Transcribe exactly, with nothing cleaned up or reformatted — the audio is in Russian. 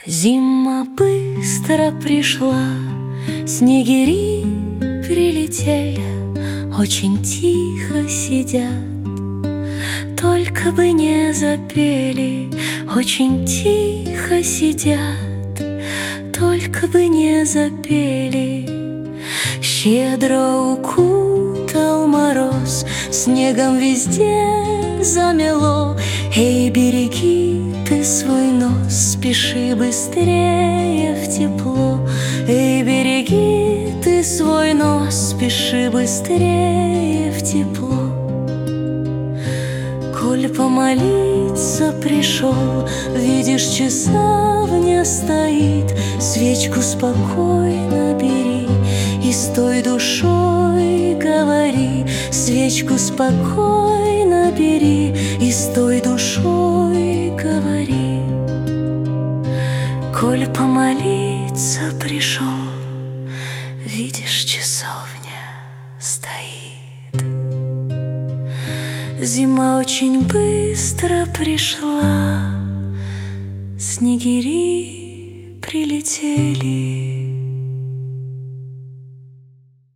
Зима быстро пришла, снегири прилетели, очень тихо сидят. Только бы не запели, очень тихо сидят. Только бы не запели. Щедро укутал мороз, снегом везде замело. Эй, береги ты свой нос, спеши быстрее в тепло. Эй, береги ты свой нос, спеши быстрее в тепло. Коль помолиться пришел, видишь, часовня стоит. Свечку спокойно бери и с той душой говори. Свечку спокойно бери и с той душой говори. Коль помолиться пришел, видишь, часовня стоит. Зима очень быстро пришла, снегири прилетели.